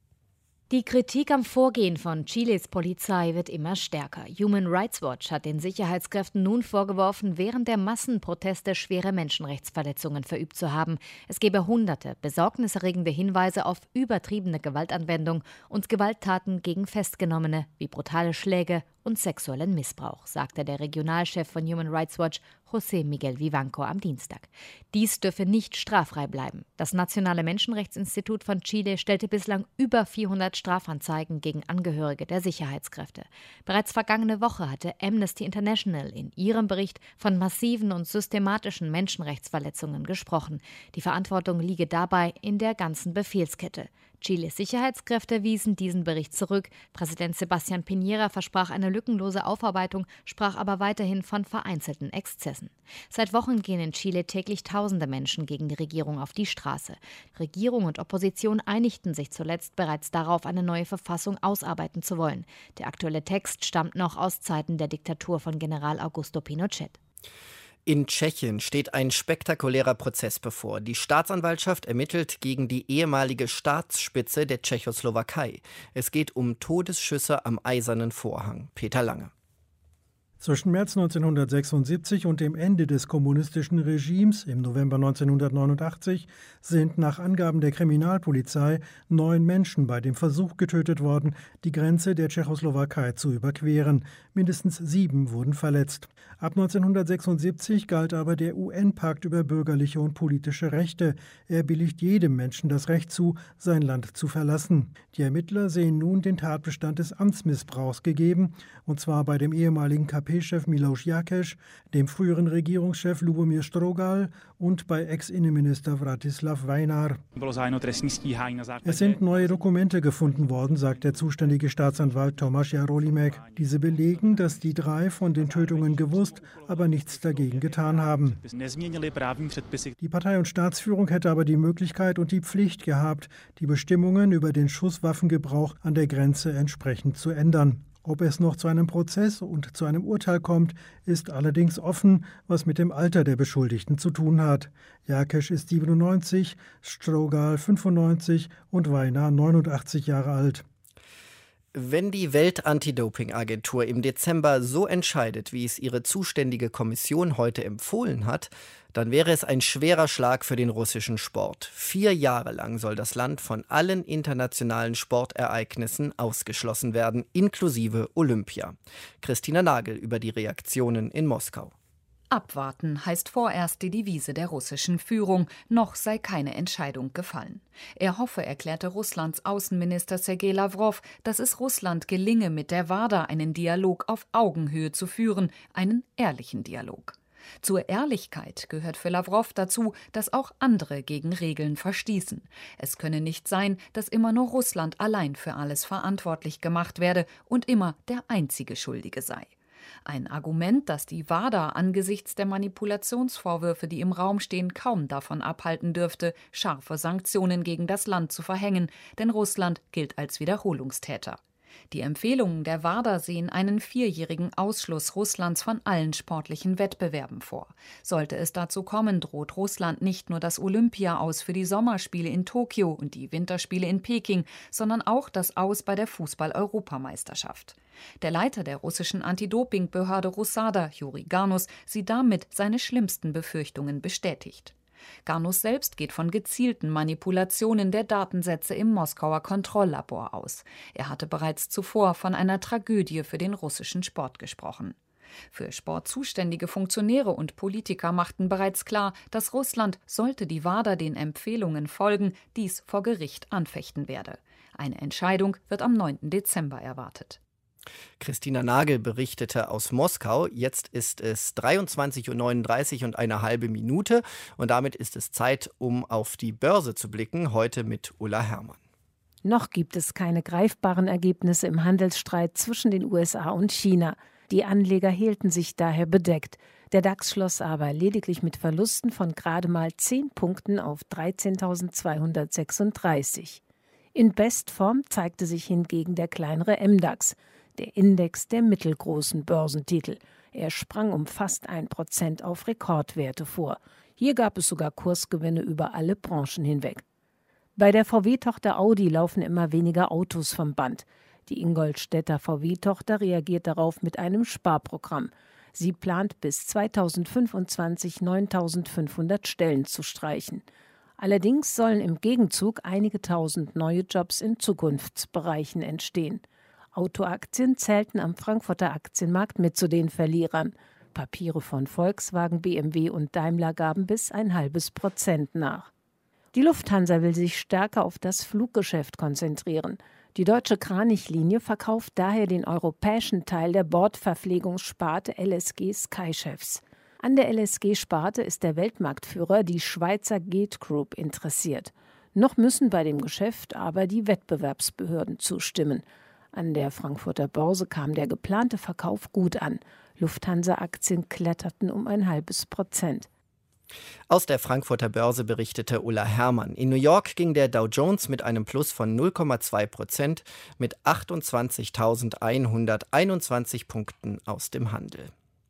Die Kritik am Vorgehen von Chiles Polizei wird immer stärker. Human Rights Watch hat den Sicherheitskräften nun vorgeworfen, während der Massenproteste schwere Menschenrechtsverletzungen verübt zu haben. Es gebe hunderte besorgniserregende Hinweise auf übertriebene Gewaltanwendung und Gewalttaten gegen Festgenommene, wie brutale Schläge und sexuellen Missbrauch, sagte der Regionalchef von Human Rights Watch, José Miguel Vivanco, am Dienstag. Dies dürfe nicht straffrei bleiben. Das Nationale Menschenrechtsinstitut von Chile stellte bislang über 400 Strafanzeigen gegen Angehörige der Sicherheitskräfte. Bereits vergangene Woche hatte Amnesty International in ihrem Bericht von massiven und systematischen Menschenrechtsverletzungen gesprochen. Die Verantwortung liege dabei in der ganzen Befehlskette. Chiles Sicherheitskräfte wiesen diesen Bericht zurück. Präsident Sebastián Piñera versprach eine lückenlose Aufarbeitung, sprach aber weiterhin von vereinzelten Exzessen. Seit Wochen gehen in Chile täglich tausende Menschen gegen die Regierung auf die Straße. Regierung und Opposition einigten sich zuletzt bereits darauf, eine neue Verfassung ausarbeiten zu wollen. Der aktuelle Text stammt noch aus Zeiten der Diktatur von General Augusto Pinochet. In Tschechien steht ein spektakulärer Prozess bevor. Die Staatsanwaltschaft ermittelt gegen die ehemalige Staatsspitze der Tschechoslowakei. Es geht um Todesschüsse am Eisernen Vorhang. Peter Lange. Zwischen März 1976 und dem Ende des kommunistischen Regimes im November 1989 sind nach Angaben der Kriminalpolizei 9 Menschen bei dem Versuch getötet worden, die Grenze der Tschechoslowakei zu überqueren. Mindestens 7 wurden verletzt. Ab 1976 galt aber der UN-Pakt über bürgerliche und politische Rechte. Er billigt jedem Menschen das Recht zu, sein Land zu verlassen. Die Ermittler sehen nun den Tatbestand des Amtsmissbrauchs gegeben, und zwar bei dem ehemaligen KP-Chef Miloš Jakeš, dem früheren Regierungschef Lubomir Strogal und bei Ex-Innenminister Vratislav Vajnar. Es sind neue Dokumente gefunden worden, sagt der zuständige Staatsanwalt Tomáš Jarolimek. Diese belegen, dass die 3 von den Tötungen gewusst, aber nichts dagegen getan haben. Die Partei- und Staatsführung hätte aber die Möglichkeit und die Pflicht gehabt, die Bestimmungen über den Schusswaffengebrauch an der Grenze entsprechend zu ändern. Ob es noch zu einem Prozess und zu einem Urteil kommt, ist allerdings offen, was mit dem Alter der Beschuldigten zu tun hat. Jakeš ist 97, Strogal 95 und Vajnar 89 Jahre alt. Wenn die Welt-Anti-Doping-Agentur im Dezember so entscheidet, wie es ihre zuständige Kommission heute empfohlen hat, dann wäre es ein schwerer Schlag für den russischen Sport. 4 Jahre lang soll das Land von allen internationalen Sportereignissen ausgeschlossen werden, inklusive Olympia. Christina Nagel über die Reaktionen in Moskau. Abwarten heißt vorerst die Devise der russischen Führung. Noch sei keine Entscheidung gefallen. Er hoffe, erklärte Russlands Außenminister Sergei Lawrow, dass es Russland gelinge, mit der WADA einen Dialog auf Augenhöhe zu führen, einen ehrlichen Dialog. Zur Ehrlichkeit gehört für Lawrow dazu, dass auch andere gegen Regeln verstießen. Es könne nicht sein, dass immer nur Russland allein für alles verantwortlich gemacht werde und immer der einzige Schuldige sei. Ein Argument, das die WADA angesichts der Manipulationsvorwürfe, die im Raum stehen, kaum davon abhalten dürfte, scharfe Sanktionen gegen das Land zu verhängen, denn Russland gilt als Wiederholungstäter. Die Empfehlungen der WADA sehen einen 4-jährigen Ausschluss Russlands von allen sportlichen Wettbewerben vor. Sollte es dazu kommen, droht Russland nicht nur das Olympia-Aus für die Sommerspiele in Tokio und die Winterspiele in Peking, sondern auch das Aus bei der Fußball-Europameisterschaft. Der Leiter der russischen Anti-Doping-Behörde Russada, Juri Garnus, sieht damit seine schlimmsten Befürchtungen bestätigt. Garnus selbst geht von gezielten Manipulationen der Datensätze im Moskauer Kontrolllabor aus. Er hatte bereits zuvor von einer Tragödie für den russischen Sport gesprochen. Für sportzuständige Funktionäre und Politiker machten bereits klar, dass Russland, sollte die WADA den Empfehlungen folgen, dies vor Gericht anfechten werde. Eine Entscheidung wird am 9. Dezember erwartet. Christina Nagel berichtete aus Moskau. Jetzt ist es 23:39 Uhr und eine halbe Minute. Und damit ist es Zeit, um auf die Börse zu blicken. Heute mit Ulla Herrmann. Noch gibt es keine greifbaren Ergebnisse im Handelsstreit zwischen den USA und China. Die Anleger hielten sich daher bedeckt. Der DAX schloss aber lediglich mit Verlusten von gerade mal 10 Punkten auf 13.236. In Bestform zeigte sich hingegen der kleinere MDAX, der Index der mittelgroßen Börsentitel. Er sprang um fast 1% auf Rekordwerte vor. Hier gab es sogar Kursgewinne über alle Branchen hinweg. Bei der VW-Tochter Audi laufen immer weniger Autos vom Band. Die Ingolstädter VW-Tochter reagiert darauf mit einem Sparprogramm. Sie plant bis 2025 9.500 Stellen zu streichen. Allerdings sollen im Gegenzug einige tausend neue Jobs in Zukunftsbereichen entstehen. Autoaktien zählten am Frankfurter Aktienmarkt mit zu den Verlierern. Papiere von Volkswagen, BMW und Daimler gaben bis 0,5% nach. Die Lufthansa will sich stärker auf das Fluggeschäft konzentrieren. Die deutsche Kranichlinie verkauft daher den europäischen Teil der Bordverpflegungssparte LSG Skychefs. An der LSG-Sparte ist der Weltmarktführer, die Schweizer Gate Group, interessiert. Noch müssen bei dem Geschäft aber die Wettbewerbsbehörden zustimmen. An der Frankfurter Börse kam der geplante Verkauf gut an. Lufthansa-Aktien kletterten um 0,5%. Aus der Frankfurter Börse berichtete Ulla Herrmann. In New York ging der Dow Jones mit einem Plus von 0,2% mit 28.121 Punkten aus dem Handel.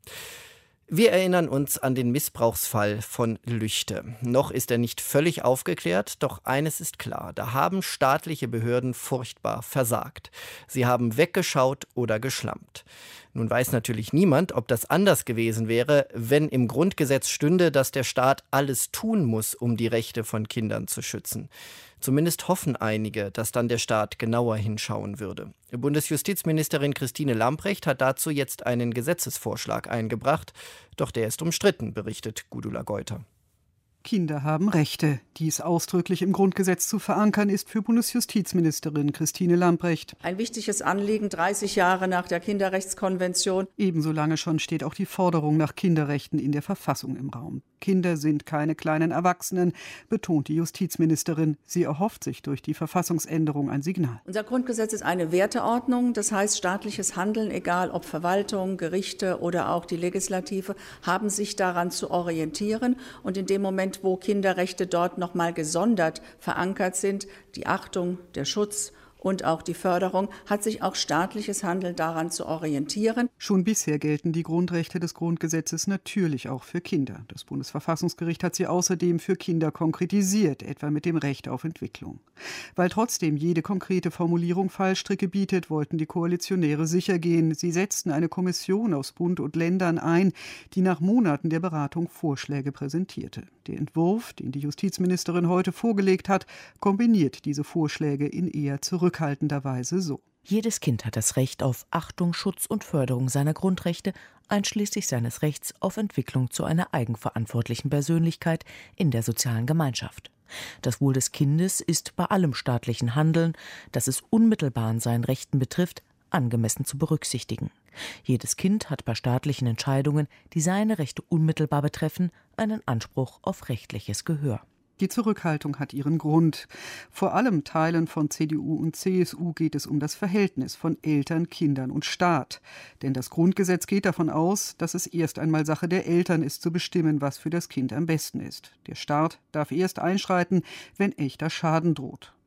Wir erinnern uns an den Missbrauchsfall von Lüchte. Noch ist er nicht völlig aufgeklärt, doch eines ist klar: Da haben staatliche Behörden furchtbar versagt. Sie haben weggeschaut oder geschlampt. Nun weiß natürlich niemand, ob das anders gewesen wäre, wenn im Grundgesetz stünde, dass der Staat alles tun muss, um die Rechte von Kindern zu schützen. Zumindest hoffen einige, dass dann der Staat genauer hinschauen würde. Bundesjustizministerin Christine Lambrecht hat dazu jetzt einen Gesetzesvorschlag eingebracht. Doch der ist umstritten, berichtet Gudula Geuter. Kinder haben Rechte. Dies ausdrücklich im Grundgesetz zu verankern, ist für Bundesjustizministerin Christine Lambrecht ein wichtiges Anliegen, 30 Jahre nach der Kinderrechtskonvention. Ebenso lange schon steht auch die Forderung nach Kinderrechten in der Verfassung im Raum. Kinder sind keine kleinen Erwachsenen, betont die Justizministerin. Sie erhofft sich durch die Verfassungsänderung ein Signal. Unser Grundgesetz ist eine Werteordnung. Das heißt, staatliches Handeln, egal ob Verwaltung, Gerichte oder auch die Legislative, haben sich daran zu orientieren. Und in dem Moment, wo Kinderrechte dort noch mal gesondert verankert sind, die Achtung, der Schutz und auch die Förderung, hat sich auch staatliches Handeln daran zu orientieren. Schon bisher gelten die Grundrechte des Grundgesetzes natürlich auch für Kinder. Das Bundesverfassungsgericht hat sie außerdem für Kinder konkretisiert, etwa mit dem Recht auf Entwicklung. Weil trotzdem jede konkrete Formulierung Fallstricke bietet, wollten die Koalitionäre sicher gehen. Sie setzten eine Kommission aus Bund und Ländern ein, die nach Monaten der Beratung Vorschläge präsentierte. Der Entwurf, den die Justizministerin heute vorgelegt hat, kombiniert diese Vorschläge in eher zurückhaltender Weise so. Jedes Kind hat das Recht auf Achtung, Schutz und Förderung seiner Grundrechte, einschließlich seines Rechts auf Entwicklung zu einer eigenverantwortlichen Persönlichkeit in der sozialen Gemeinschaft. Das Wohl des Kindes ist bei allem staatlichen Handeln, das es unmittelbar an seinen Rechten betrifft, angemessen zu berücksichtigen. Jedes Kind hat bei staatlichen Entscheidungen, die seine Rechte unmittelbar betreffen, einen Anspruch auf rechtliches Gehör. Die Zurückhaltung hat ihren Grund. Vor allem Teilen von CDU und CSU geht es um das Verhältnis von Eltern, Kindern und Staat. Denn das Grundgesetz geht davon aus, dass es erst einmal Sache der Eltern ist, zu bestimmen, was für das Kind am besten ist. Der Staat darf erst einschreiten, wenn echter Schaden droht.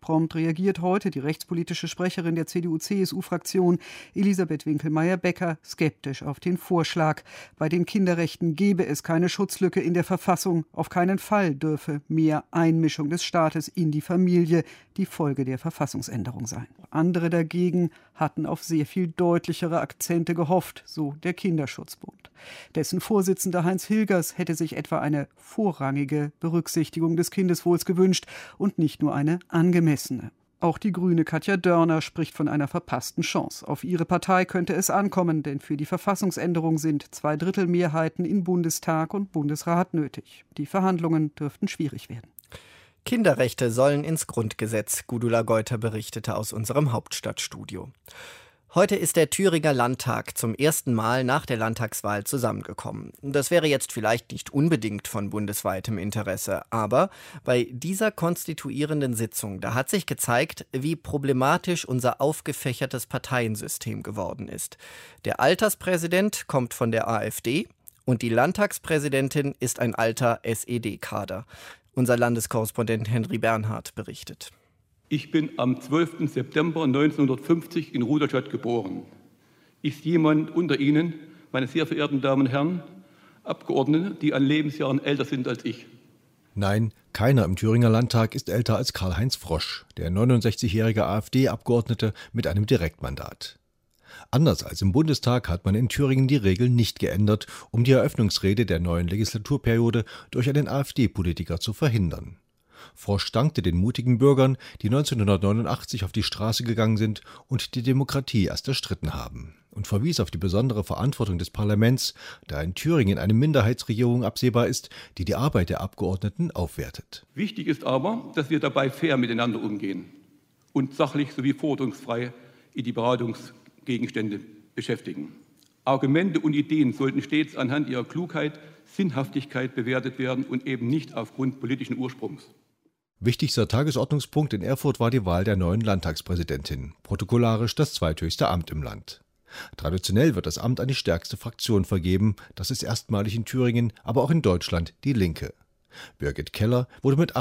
Prompt reagiert heute die rechtspolitische Sprecherin der CDU-CSU-Fraktion Elisabeth Winkelmeier-Becker skeptisch auf den Vorschlag. Bei den Kinderrechten gebe es keine Schutzlücke in der Verfassung. Auf keinen Fall dürfe mehr Einmischung des Staates in die Familie die Folge der Verfassungsänderung sein. Andere dagegen hatten auf sehr viel deutlichere Akzente gehofft, so der Kinderschutzbund. Dessen Vorsitzender Heinz Hilgers hätte sich etwa eine vorrangige Berücksichtigung des Kindeswohls gewünscht und nicht nur eine angemessene. Auch die Grüne Katja Dörner spricht von einer verpassten Chance. Auf ihre Partei könnte es ankommen, denn für die Verfassungsänderung sind 2/3 Mehrheiten in Bundestag und Bundesrat nötig. Die Verhandlungen dürften schwierig werden. Kinderrechte sollen ins Grundgesetz, Gudula Geuter berichtete aus unserem Hauptstadtstudio. Heute ist der Thüringer Landtag zum ersten Mal nach der Landtagswahl zusammengekommen. Das wäre jetzt vielleicht nicht unbedingt von bundesweitem Interesse, aber bei dieser konstituierenden Sitzung, da hat sich gezeigt, wie problematisch unser aufgefächertes Parteiensystem geworden ist. Der Alterspräsident kommt von der AfD und die Landtagspräsidentin ist ein alter SED-Kader. Unser Landeskorrespondent Henry Bernhard berichtet. Ich bin am 12. September 1950 in Rudolstadt geboren. Ist jemand unter Ihnen, meine sehr verehrten Damen und Herren, Abgeordnete, die an Lebensjahren älter sind als ich? Nein, keiner im Thüringer Landtag ist älter als Karl-Heinz Frosch, der 69-jährige AfD-Abgeordnete mit einem Direktmandat. Anders als im Bundestag hat man in Thüringen die Regeln nicht geändert, um die Eröffnungsrede der neuen Legislaturperiode durch einen AfD-Politiker zu verhindern. Frosch dankte den mutigen Bürgern, die 1989 auf die Straße gegangen sind und die Demokratie erst erstritten haben, und verwies auf die besondere Verantwortung des Parlaments, da in Thüringen eine Minderheitsregierung absehbar ist, die die Arbeit der Abgeordneten aufwertet. Wichtig ist aber, dass wir dabei fair miteinander umgehen und sachlich sowie forderungsfrei in die Beratungsgegenstände beschäftigen. Argumente und Ideen sollten stets anhand ihrer Klugheit, Sinnhaftigkeit bewertet werden und eben nicht aufgrund politischen Ursprungs. Wichtigster Tagesordnungspunkt in Erfurt war die Wahl der neuen Landtagspräsidentin, protokollarisch das zweithöchste Amt im Land. Traditionell wird das Amt an die stärkste Fraktion vergeben, das ist erstmalig in Thüringen, aber auch in Deutschland die Linke. Birgit Keller wurde mit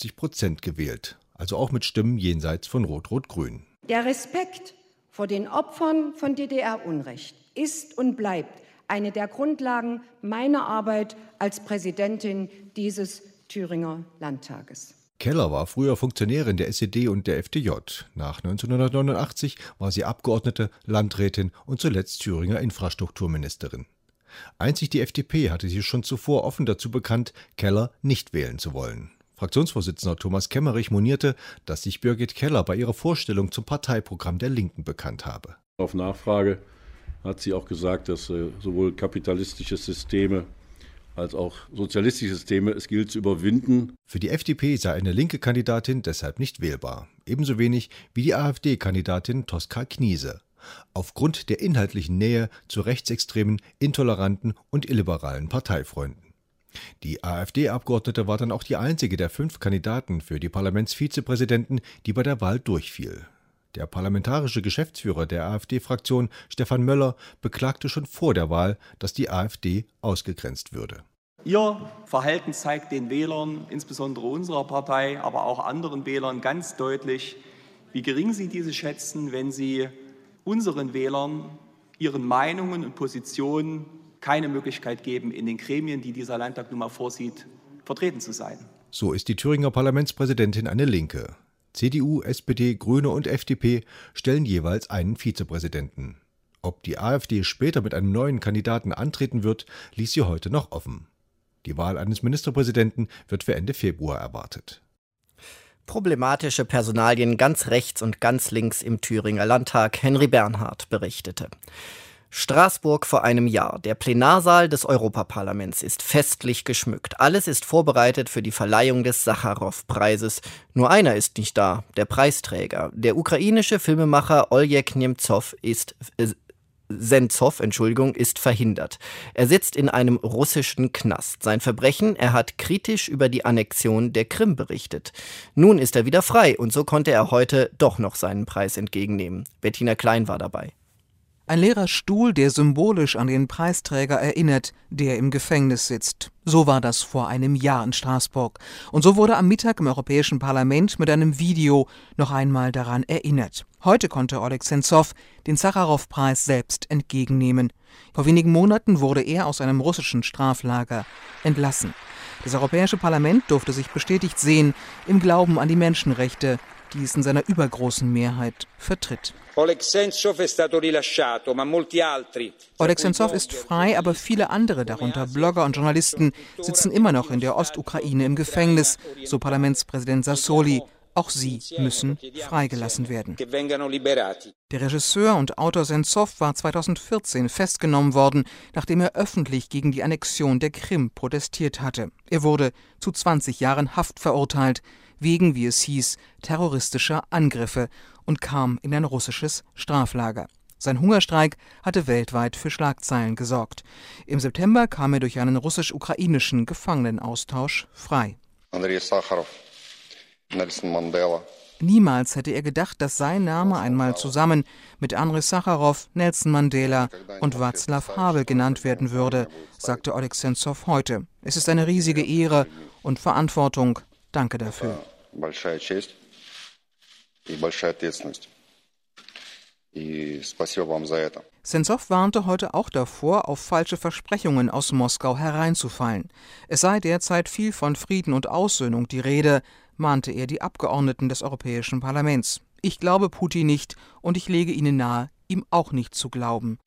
58% gewählt, also auch mit Stimmen jenseits von Rot-Rot-Grün. Der Respekt vor den Opfern von DDR-Unrecht ist und bleibt eine der Grundlagen meiner Arbeit als Präsidentin dieses Thüringer Landtages. Keller war früher Funktionärin der SED und der FDJ. Nach 1989 war sie Abgeordnete, Landrätin und zuletzt Thüringer Infrastrukturministerin. Einzig die FDP hatte sich schon zuvor offen dazu bekannt, Keller nicht wählen zu wollen. Fraktionsvorsitzender Thomas Kemmerich monierte, dass sich Birgit Keller bei ihrer Vorstellung zum Parteiprogramm der Linken bekannt habe. Auf Nachfrage hat sie auch gesagt, dass sowohl kapitalistische Systeme als auch sozialistische Systeme es gilt zu überwinden. Für die FDP sei eine linke Kandidatin deshalb nicht wählbar. Ebenso wenig wie die AfD-Kandidatin Tosca Kniese. Aufgrund der inhaltlichen Nähe zu rechtsextremen, intoleranten und illiberalen Parteifreunden. Die AfD-Abgeordnete war dann auch die einzige der 5 Kandidaten für die Parlamentsvizepräsidenten, die bei der Wahl durchfiel. Der parlamentarische Geschäftsführer der AfD-Fraktion, Stefan Möller, beklagte schon vor der Wahl, dass die AfD ausgegrenzt würde. Ihr Verhalten zeigt den Wählern, insbesondere unserer Partei, aber auch anderen Wählern ganz deutlich, wie gering sie diese schätzen, wenn sie unseren Wählern, ihren Meinungen und Positionen keine Möglichkeit geben, in den Gremien, die dieser Landtag nun mal vorsieht, vertreten zu sein. So ist die Thüringer Parlamentspräsidentin eine Linke. CDU, SPD, Grüne und FDP stellen jeweils einen Vizepräsidenten. Ob die AfD später mit einem neuen Kandidaten antreten wird, ließ sie heute noch offen. Die Wahl eines Ministerpräsidenten wird für Ende Februar erwartet. Problematische Personalien ganz rechts und ganz links im Thüringer Landtag, Henry Bernhard berichtete. Straßburg vor einem Jahr. Der Plenarsaal des Europaparlaments ist festlich geschmückt. Alles ist vorbereitet für die Verleihung des Sacharow-Preises. Nur einer ist nicht da, der Preisträger. Der ukrainische Filmemacher Oleg Sentsov ist verhindert. Er sitzt in einem russischen Knast. Sein Verbrechen: er hat kritisch über die Annexion der Krim berichtet. Nun ist er wieder frei und so konnte er heute doch noch seinen Preis entgegennehmen. Bettina Klein war dabei. Ein leerer Stuhl, der symbolisch an den Preisträger erinnert, der im Gefängnis sitzt. So war das vor einem Jahr in Straßburg. Und so wurde am Mittag im Europäischen Parlament mit einem Video noch einmal daran erinnert. Heute konnte Oleg Sentsov den Sacharow-Preis selbst entgegennehmen. Vor wenigen Monaten wurde er aus einem russischen Straflager entlassen. Das Europäische Parlament durfte sich bestätigt sehen im Glauben an die Menschenrechte, die es in seiner übergroßen Mehrheit vertritt. Oleg Sentsov ist frei, aber viele andere, darunter Blogger und Journalisten, sitzen immer noch in der Ostukraine im Gefängnis, so Parlamentspräsident Sassoli. Auch sie müssen freigelassen werden. Der Regisseur und Autor Sentsov war 2014 festgenommen worden, nachdem er öffentlich gegen die Annexion der Krim protestiert hatte. Er wurde zu 20 Jahren Haft verurteilt, wegen, wie es hieß, terroristischer Angriffe und kam in ein russisches Straflager. Sein Hungerstreik hatte weltweit für Schlagzeilen gesorgt. Im September kam er durch einen russisch-ukrainischen Gefangenenaustausch frei. Andrei Sacharow, Nelson Mandela. Niemals hätte er gedacht, dass sein Name einmal zusammen mit Andrei Sacharow, Nelson Mandela und Václav Havel genannt werden würde, sagte Oleg Sentsov heute. Es ist eine riesige Ehre und Verantwortung. Danke dafür. Sentsov warnte heute auch davor, auf falsche Versprechungen aus Moskau hereinzufallen. Es sei derzeit viel von Frieden und Aussöhnung die Rede, mahnte er die Abgeordneten des Europäischen Parlaments. Ich glaube Putin nicht und ich lege Ihnen nahe, ihm auch nicht zu glauben.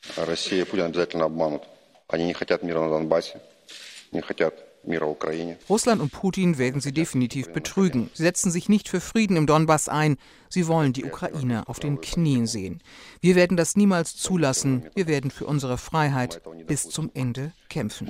Russland und Putin werden sie definitiv betrügen. Sie setzen sich nicht für Frieden im Donbass ein. Sie wollen die Ukraine auf den Knien sehen. Wir werden das niemals zulassen. Wir werden für unsere Freiheit bis zum Ende kämpfen.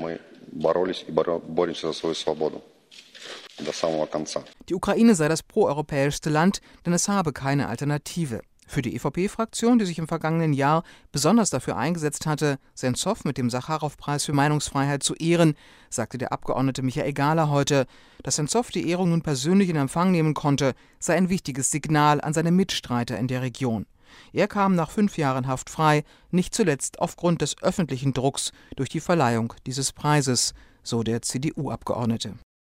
Die Ukraine sei das proeuropäischste Land, denn es habe keine Alternative. Für die EVP-Fraktion, die sich im vergangenen Jahr besonders dafür eingesetzt hatte, Sentsov mit dem Sacharow-Preis für Meinungsfreiheit zu ehren, sagte der Abgeordnete Michael Gahler heute, dass Sentsov die Ehrung nun persönlich in Empfang nehmen konnte, sei ein wichtiges Signal an seine Mitstreiter in der Region. Er kam nach 5 Jahren Haft frei, nicht zuletzt aufgrund des öffentlichen Drucks durch die Verleihung dieses Preises, so der CDU-Abgeordnete.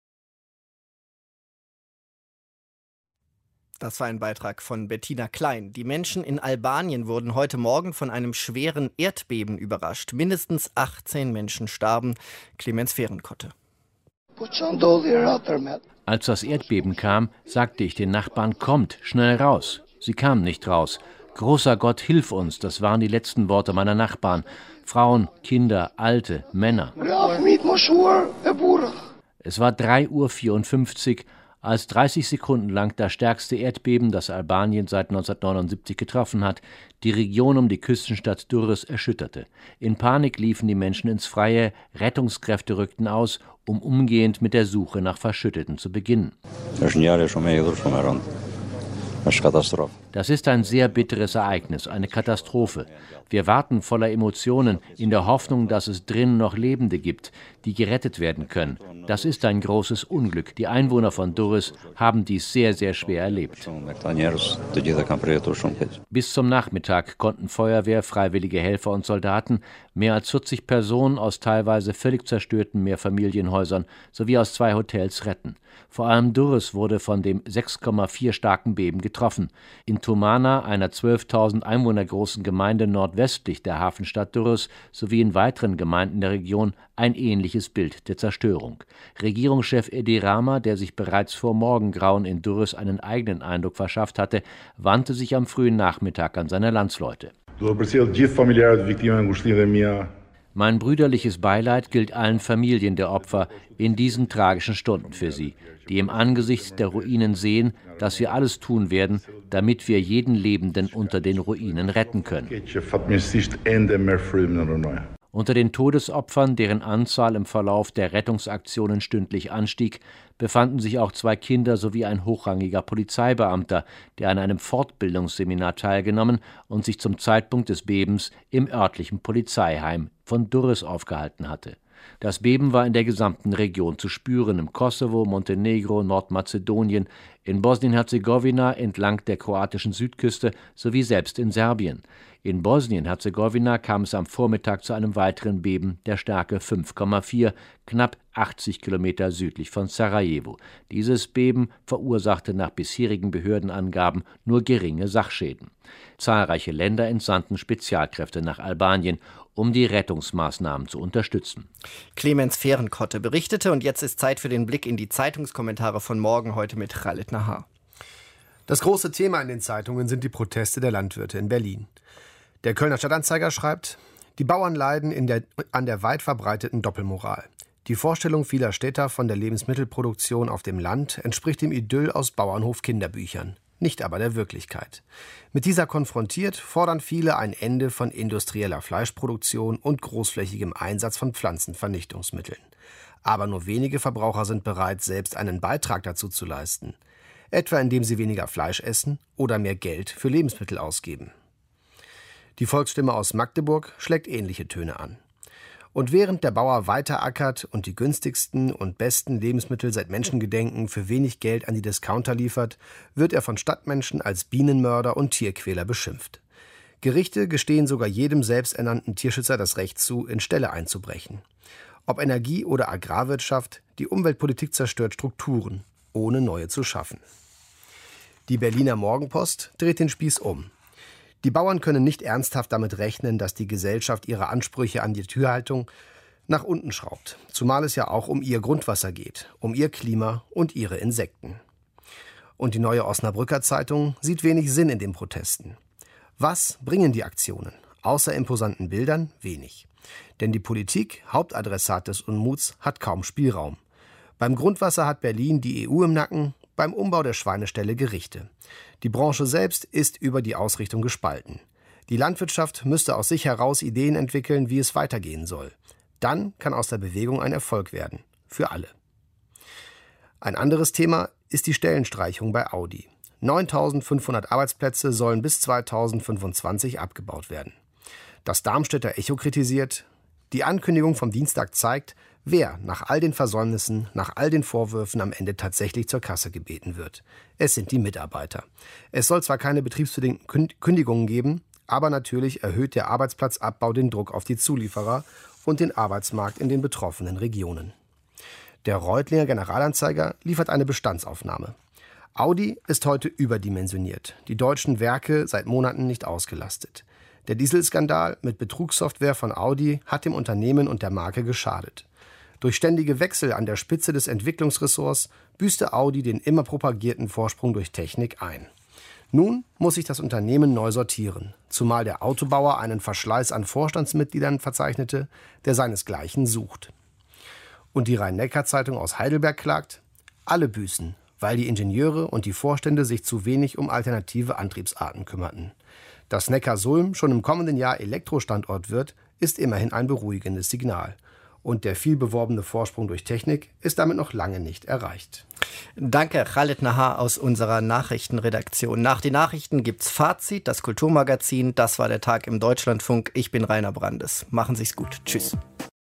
Das war ein Beitrag von Bettina Klein. Die Menschen in Albanien wurden heute Morgen von einem schweren Erdbeben überrascht. Mindestens 18 Menschen starben. Clemens Fehrenkotte. Als das Erdbeben kam, sagte ich den Nachbarn, kommt, schnell raus. Sie kamen nicht raus. Großer Gott, hilf uns, das waren die letzten Worte meiner Nachbarn. Frauen, Kinder, Alte, Männer. Es war 3:54 Uhr, als 30 Sekunden lang das stärkste Erdbeben, das Albanien seit 1979 getroffen hat, die Region um die Küstenstadt Durrës erschütterte. In Panik liefen die Menschen ins Freie, Rettungskräfte rückten aus, um umgehend mit der Suche nach Verschütteten zu beginnen. Das ist ein sehr bitteres Ereignis, eine Katastrophe. Wir warten voller Emotionen in der Hoffnung, dass es drinnen noch Lebende gibt, die gerettet werden können. Das ist ein großes Unglück. Die Einwohner von Durrës haben dies sehr, sehr schwer erlebt. Bis zum Nachmittag konnten Feuerwehr, freiwillige Helfer und Soldaten mehr als 40 Personen aus teilweise völlig zerstörten Mehrfamilienhäusern sowie aus 2 Hotels retten. Vor allem Durrës wurde von dem 6,4 starken Beben getroffen. In Tumana, einer 12.000 Einwohner großen Gemeinde nordwestlich der Hafenstadt Durrës, sowie in weiteren Gemeinden der Region ein ähnliches Bild der Zerstörung. Regierungschef Edi Rama, der sich bereits vor Morgengrauen in Durrës einen eigenen Eindruck verschafft hatte, wandte sich am frühen Nachmittag an seine Landsleute. Mein brüderliches Beileid gilt allen Familien der Opfer in diesen tragischen Stunden für sie, die im Angesicht der Ruinen sehen, dass wir alles tun werden, damit wir jeden Lebenden unter den Ruinen retten können. Unter den Todesopfern, deren Anzahl im Verlauf der Rettungsaktionen stündlich anstieg, befanden sich auch 2 Kinder sowie ein hochrangiger Polizeibeamter, der an einem Fortbildungsseminar teilgenommen und sich zum Zeitpunkt des Bebens im örtlichen Polizeiheim von Durrës aufgehalten hatte. Das Beben war in der gesamten Region zu spüren, im Kosovo, Montenegro, Nordmazedonien, in Bosnien-Herzegowina entlang der kroatischen Südküste sowie selbst in Serbien. In Bosnien-Herzegowina kam es am Vormittag zu einem weiteren Beben der Stärke 5,4, knapp 80 Kilometer südlich von Sarajevo. Dieses Beben verursachte nach bisherigen Behördenangaben nur geringe Sachschäden. Zahlreiche Länder entsandten Spezialkräfte nach Albanien, um die Rettungsmaßnahmen zu unterstützen. Clemens Fehrenkotte berichtete und jetzt ist Zeit für den Blick in die Zeitungskommentare von morgen, heute mit Khaled Nahar. Das große Thema in den Zeitungen sind die Proteste der Landwirte in Berlin. Der Kölner Stadtanzeiger schreibt, die Bauern leiden an der weit verbreiteten Doppelmoral. Die Vorstellung vieler Städter von der Lebensmittelproduktion auf dem Land entspricht dem Idyll aus Bauernhof-Kinderbüchern, nicht aber der Wirklichkeit. Mit dieser konfrontiert, fordern viele ein Ende von industrieller Fleischproduktion und großflächigem Einsatz von Pflanzenvernichtungsmitteln. Aber nur wenige Verbraucher sind bereit, selbst einen Beitrag dazu zu leisten, etwa indem sie weniger Fleisch essen oder mehr Geld für Lebensmittel ausgeben. Die Volksstimme aus Magdeburg schlägt ähnliche Töne an. Und während der Bauer weiter ackert und die günstigsten und besten Lebensmittel seit Menschengedenken für wenig Geld an die Discounter liefert, wird er von Stadtmenschen als Bienenmörder und Tierquäler beschimpft. Gerichte gestehen sogar jedem selbsternannten Tierschützer das Recht zu, in Ställe einzubrechen. Ob Energie- oder Agrarwirtschaft, die Umweltpolitik zerstört Strukturen, ohne neue zu schaffen. Die Berliner Morgenpost dreht den Spieß um. Die Bauern können nicht ernsthaft damit rechnen, dass die Gesellschaft ihre Ansprüche an die Tierhaltung nach unten schraubt, zumal es ja auch um ihr Grundwasser geht, um ihr Klima und ihre Insekten. Und die Neue Osnabrücker Zeitung sieht wenig Sinn in den Protesten. Was bringen die Aktionen? Außer imposanten Bildern wenig. Denn die Politik, Hauptadressat des Unmuts, hat kaum Spielraum. Beim Grundwasser hat Berlin die EU im Nacken, beim Umbau der Schweineställe Gerichte. Die Branche selbst ist über die Ausrichtung gespalten. Die Landwirtschaft müsste aus sich heraus Ideen entwickeln, wie es weitergehen soll. Dann kann aus der Bewegung ein Erfolg werden. Für alle. Ein anderes Thema ist die Stellenstreichung bei Audi. 9.500 Arbeitsplätze sollen bis 2025 abgebaut werden. Das Darmstädter Echo kritisiert, die Ankündigung vom Dienstag zeigt, wer nach all den Versäumnissen, nach all den Vorwürfen am Ende tatsächlich zur Kasse gebeten wird. Es sind die Mitarbeiter. Es soll zwar keine betriebsbedingten Kündigungen geben, aber natürlich erhöht der Arbeitsplatzabbau den Druck auf die Zulieferer und den Arbeitsmarkt in den betroffenen Regionen. Der Reutlinger Generalanzeiger liefert eine Bestandsaufnahme. Audi ist heute überdimensioniert, die deutschen Werke seit Monaten nicht ausgelastet. Der Dieselskandal mit Betrugssoftware von Audi hat dem Unternehmen und der Marke geschadet. Durch ständige Wechsel an der Spitze des Entwicklungsressorts büßte Audi den immer propagierten Vorsprung durch Technik ein. Nun muss sich das Unternehmen neu sortieren, zumal der Autobauer einen Verschleiß an Vorstandsmitgliedern verzeichnete, der seinesgleichen sucht. Und die Rhein-Neckar-Zeitung aus Heidelberg klagt, alle büßen, weil die Ingenieure und die Vorstände sich zu wenig um alternative Antriebsarten kümmerten. Dass Neckarsulm schon im kommenden Jahr Elektrostandort wird, ist immerhin ein beruhigendes Signal. Und der viel beworbene Vorsprung durch Technik ist damit noch lange nicht erreicht. Danke, Khaled Nahar aus unserer Nachrichtenredaktion. Nach den Nachrichten gibt's Fazit, das Kulturmagazin. Das war der Tag im Deutschlandfunk. Ich bin Rainer Brandes. Machen Sie's gut. Tschüss.